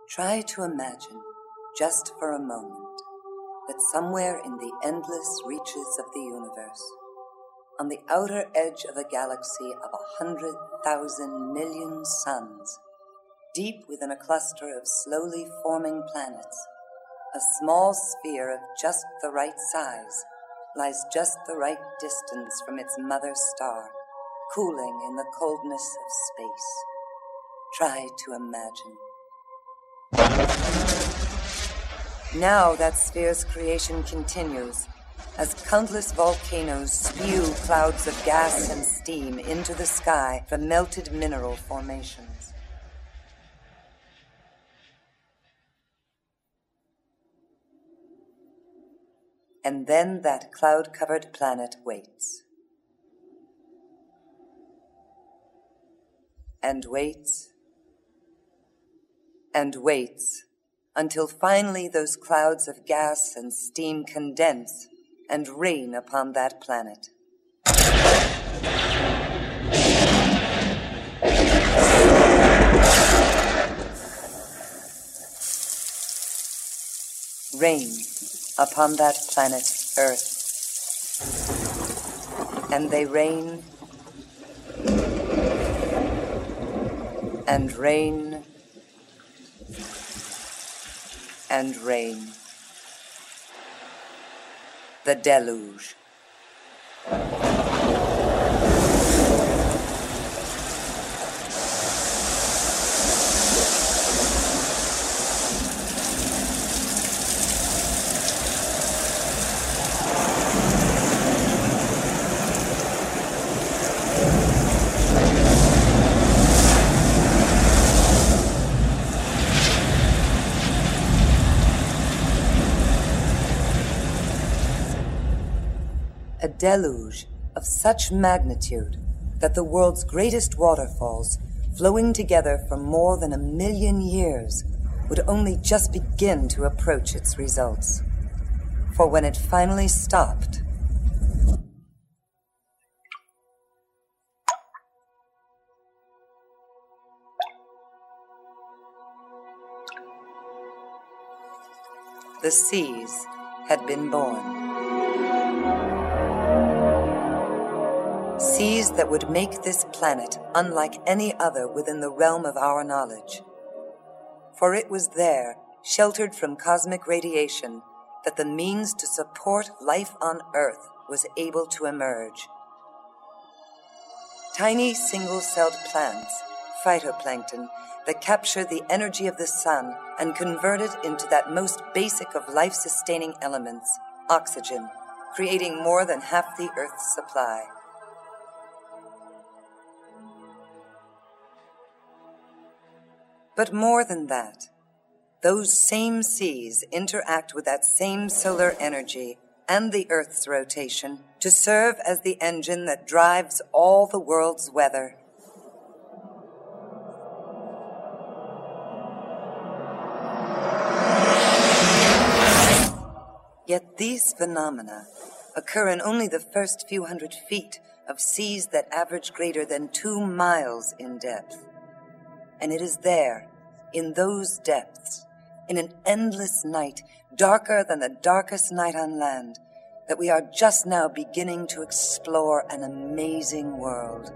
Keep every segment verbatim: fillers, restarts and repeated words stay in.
Try to imagine, just for a moment, that somewhere in the endless reaches of the universe, on the outer edge of a galaxy of a hundred thousand million suns, deep within a cluster of slowly forming planets, a small sphere of just the right size lies just the right distance from its mother star, cooling in the coldness of space. Try to imagine. Now that sphere's creation continues, as countless volcanoes spew clouds of gas and steam into the sky from melted mineral formations. And then that cloud-covered planet waits. And waits. And waits until finally those clouds of gas and steam condense and rain upon that planet. Rain upon that planet Earth. And they rain and rain and rain. The deluge. A deluge of such magnitude that the world's greatest waterfalls, flowing together for more than a million years, would only just begin to approach its results. For when it finally stopped, the seas had been born. Seas that would make this planet unlike any other within the realm of our knowledge. For it was there, sheltered from cosmic radiation, that the means to support life on Earth was able to emerge. Tiny single-celled plants, phytoplankton, that capture the energy of the sun and convert it into that most basic of life-sustaining elements, oxygen, creating more than half the Earth's supply. But more than that, those same seas interact with that same solar energy and the Earth's rotation to serve as the engine that drives all the world's weather. Yet these phenomena occur in only the first few hundred feet of seas that average greater than two miles in depth. And it is there, in those depths, in an endless night, darker than the darkest night on land, that we are just now beginning to explore an amazing world.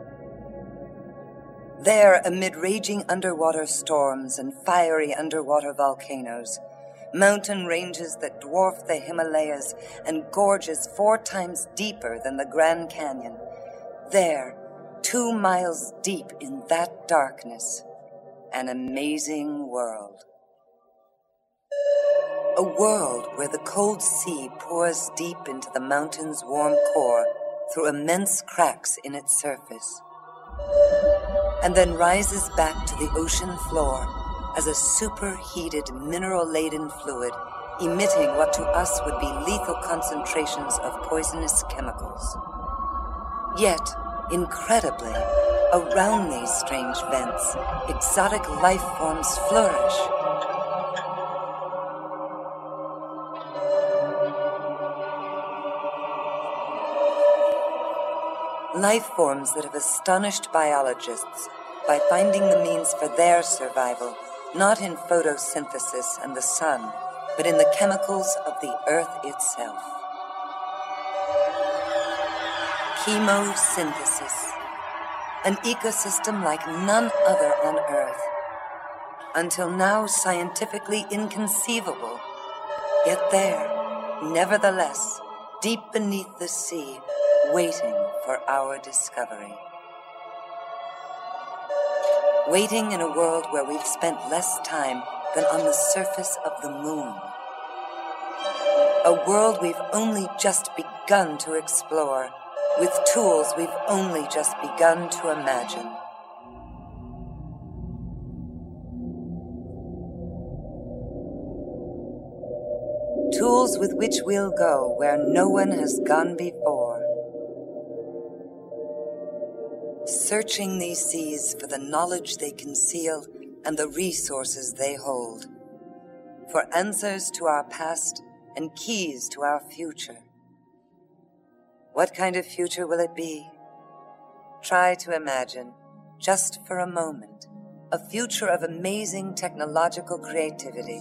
There, amid raging underwater storms and fiery underwater volcanoes, mountain ranges that dwarf the Himalayas and gorges four times deeper than the Grand Canyon, there, two miles deep in that darkness, an amazing world. A world where the cold sea pours deep into the mountain's warm core through immense cracks in its surface, and then rises back to the ocean floor as a superheated, mineral-laden fluid, emitting what to us would be lethal concentrations of poisonous chemicals. Yet, incredibly, around these strange vents, exotic life forms flourish. Life forms that have astonished biologists by finding the means for their survival not in photosynthesis and the sun, but in the chemicals of the earth itself. Chemosynthesis, an ecosystem like none other on Earth, until now scientifically inconceivable, yet there, nevertheless, deep beneath the sea, waiting for our discovery. Waiting in a world where we've spent less time than on the surface of the moon. A world we've only just begun to explore, with tools we've only just begun to imagine. Tools with which we'll go where no one has gone before. Searching these seas for the knowledge they conceal and the resources they hold. For answers to our past and keys to our future. What kind of future will it be? Try to imagine, just for a moment, a future of amazing technological creativity.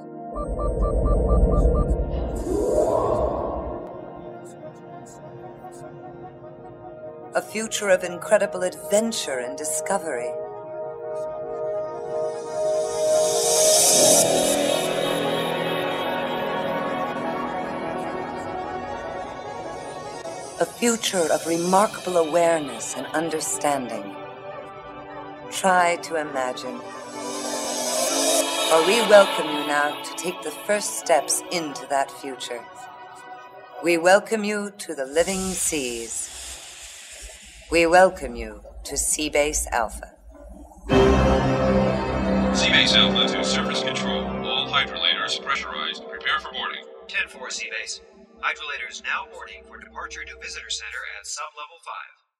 A future of incredible adventure and discovery. A future of remarkable awareness and understanding. Try to imagine. For we welcome you now to take the first steps into that future. We welcome you to the living seas. We welcome you to Seabase Alpha. Seabase Alpha to surface control. All hydrolators pressurized. Prepare for boarding. ten four Seabase. Hydrolators now boarding for departure to Visitor Center at sub-level five.